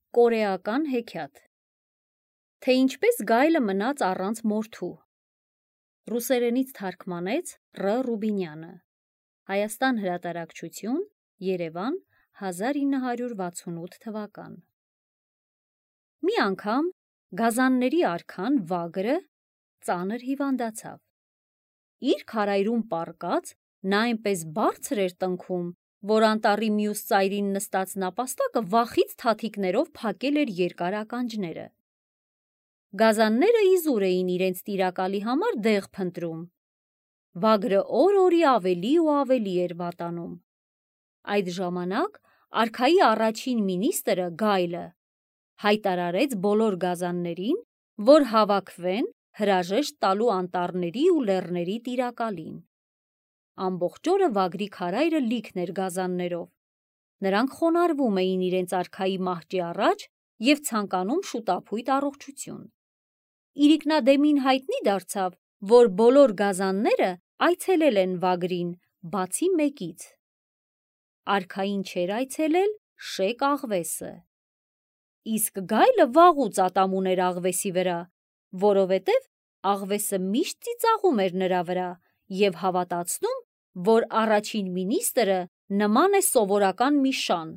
Կորեական հեքիաթ Թե ինչպես գայլը մնաց առանց մորթու Ռուսերենից թարգմանեց Ռ. Ռուբինյանը Հայաստան հրատարակչություն Երևան 1968 թվական Մի անգամ գազանների արքան Վագրը ծանր հիվանդացավ Իր քարայրում պառկած նա այնպես բարձր էր տնքում որ անտառի մյուս ծայրին նստած նապաստակը վախից թաթիկներով փակել էր երկար ականջները Գազանները իզուր էին իրենց տիրակալի համար դեղ փնտրում Վագրը օր-օրի ավելի ու ավելի էր վատանում Այդ ժամանակ արքայի առաջին մինիստրը Գայլը հայտարարեց բոլոր գազաններին որ հավաքվեն հրաժեշտ տալու անտառների ու լեռների տիրակալին Ամբողջ օրը Վագրի քարայրը լիքն էր գազաններով Նրանք խոնարհվում էին իրենց արքայի մահճի առաջ և ցանկանում շուտափույթ առողջություն Իրիկնադեմին հայտնի դարձավ, որ բոլոր գազանները այցելել են Վագրին, բացի մեկից Արքային չէր այցելել Շեկ աղվեսը Իսկ Գայլը վաղուց ատամ ուներ աղվեսի վրա, որովհետև աղվեսը միշտ ծիծաղում էր նրա վրա և հավատացնում, որ առաջին մինիստրը նման է սովորական մի շան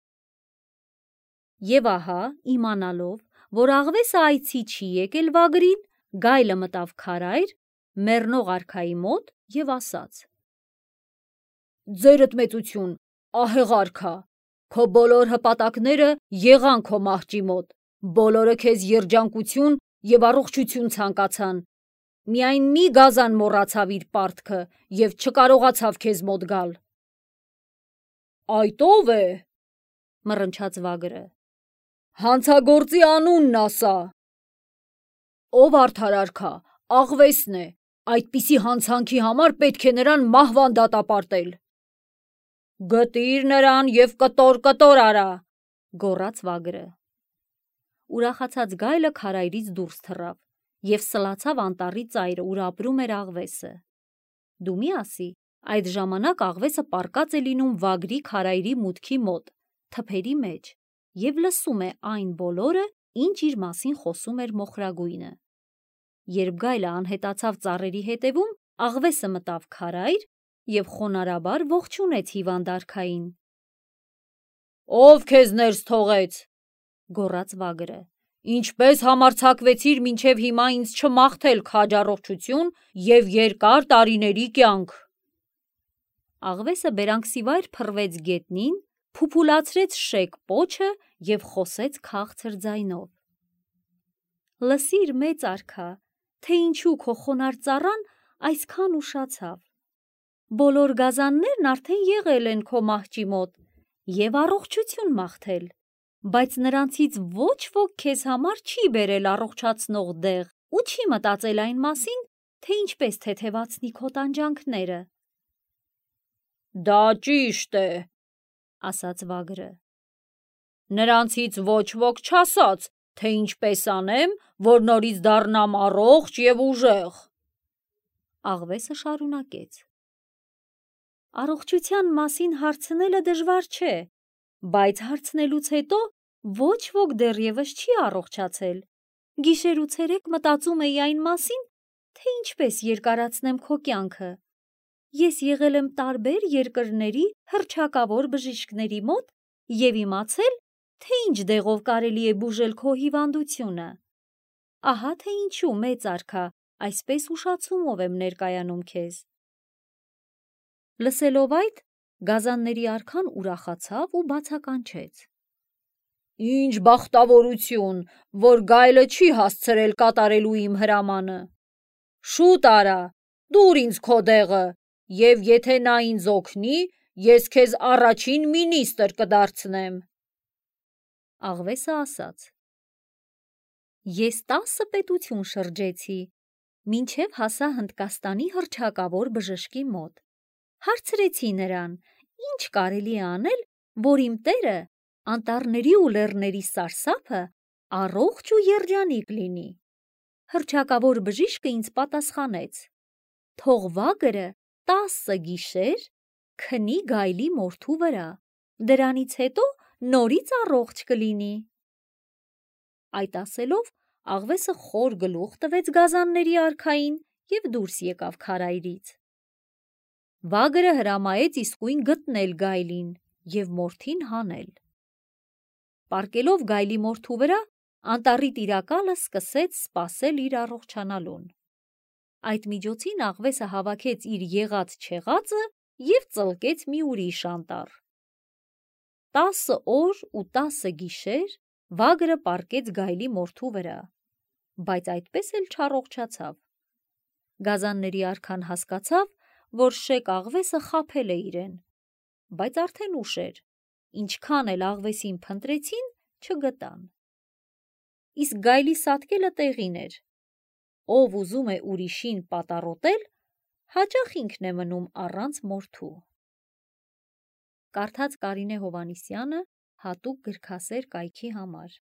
Եվ ահա, իմանալով, որ աղվեսը այցի չի եկել Վագրին, Գայլը մտավ քարայր, մեռնող արքայի մոտ և ասաց. Ձերդ մեծություն, ահեղ արքա, քո բոլոր հպատակները եղան քո մահճի մոտ, բոլորը քեզ երջանկություն և առողջություն ցանկացան, միայն մի գազան մոռացավ իր պարտքը և չկարողացավ քեզ մոտ գալ: Այդ ո՞վ է, մռնչաց Վագրը, հանցագործի անունն ասա: Ով արդար արքա, աղվեսն է, այդպիսի հանցանքի համար պետք է նրան մահվան դատապարտել: Գտիր նրան և կտոր արա, գոռաց Վագրը: Ուրախացած Գայլը քարայրից դուրս թռավ և սլացավ անտառի ծայրը, ուր ապրում էր աղվեսը: Դու մի ասի, այդ ժամանակ աղվեսը պառկած է լինում Վագրի քարայրի մուտքի մոտ, թփերի մեջ և լսում է այն բոլորը, ինչ իր մասին խոսում էր մոխրագույնը: Երբ Գայլը անհետացավ ծառերի հետևում, աղվեսը մտավ քարայր և խոնարհաբար ողջունեց հիվանդ արքային: Ո՞վ քեզ ներս թողեց, գոռաց Վագրը, ինչպես համարձակվեցիր մինչև հիմա ինձ չմաղթել քաջ առողջություն և երկար տարիների կյանք: Աղվեսը բերանքսիվայր փռվեց գետնին, փուփուլացրեց շեկ պոչը և խոսեց քաղցր ձայնով. Լսիր մեծ արքա, թե ինչու քո խոնարհ ծառան այսքան ուշացավ: Բոլոր գազաններն արդեն եղել են քո մահճի մոտ և առողջություն մաղթել, բայց նրանցից ոչ ոք քեզ համար չի բերել առողջացնող դեղ ու չի մտածել այն մասին, թե ինչպես թեթևացնի քո տանջանքները: Դա ճիշտ է, ասաց Վագրը, նրանցից ոչ ոք չասաց, թե ինչպես անեմ, որ նորից դառնամ առողջ և ուժեղ: Աղվեսը շարունակեց. Առողջության մասին հարցնելը դժվար չէ, բայց հարցնելուց հետո ոչ ոք դեռևս չի առողջացել: Գիշեր ու ցերեկ մտածում էի այն մասին, թե ինչպես երկարացնեմ քո կյանքը: Ես եղել եմ տարբեր երկրների հռչակավոր բժիշկների մոտ և իմացել, թե ինչ դեղով կարելի է բուժել քո հիվանդությունը: Ահա թե ինչու մեծ արքա, այսպես ուշացումով եմ ներկայանում քեզ: Լսելով այդ, գազանների արքան ուրախացավ ու բացականչեց. Ինչ բախտավորություն, որ Գայլը չի հասցրել կատարելու իմ հրամանը: Շուտ արա, տուր ինձ քո դեղը և եթե նա ինձ օգնի, ես քեզ առաջին մինիստր կդարձնեմ: Աղվեսը ասաց. Ես 10 պետություն շրջեցի, մինչև հասա Հնդկաստանի հռչակավոր բժշկի մոտ: Հարցրեցի նրան, ինչ կարելի է անել, որ իմ տերը անտառների ու լեռների սարսափը առողջ ու երջանիկ լինի: Հռչակավոր բժիշկը ինձ պատասխանեց. Թող Վագրը 10 գիշեր քնի Գայլի մորթու վրա, դրանից հետո նորից առողջ կլինի: Այդ ասելով աղվեսը խոր գլուխ տվեց գազանների արքային և դուրս եկավ քարայրից։ Վագրը հրամայեց իսկույն գտնել գայլին և մորթին հանել։ Պառկելով գայլի մորթու վրա, անտառի տիրակալը սկսեց սպասել իր առողջանալուն։ Այդ միջոցին աղվեսը հավաքեց իր եղած-չեղածը և ծլկեց մի ուրիշ անտառ։ 10 օր ու 10 գիշեր վագրը պառկեց գայլի մորթու վրա, բայց այդպես էլ չառողջացավ։ Գազանների արքան հասկացավ, որ շեկ աղվեսը խաբել է իրեն, բայց արդեն ուշ էր, ինչքան էլ աղվեսին փնտրեցին, չգտան։ Իսկ գայլի սատկելը տեղին էր. ով ուզում է ուրիշին պատառոտել, հաճախ ինքն է մնում առանց մորթու։ Կարդաց Կարինե Հովհաննիսյանը հատուկ գրքասեր կայքի համար։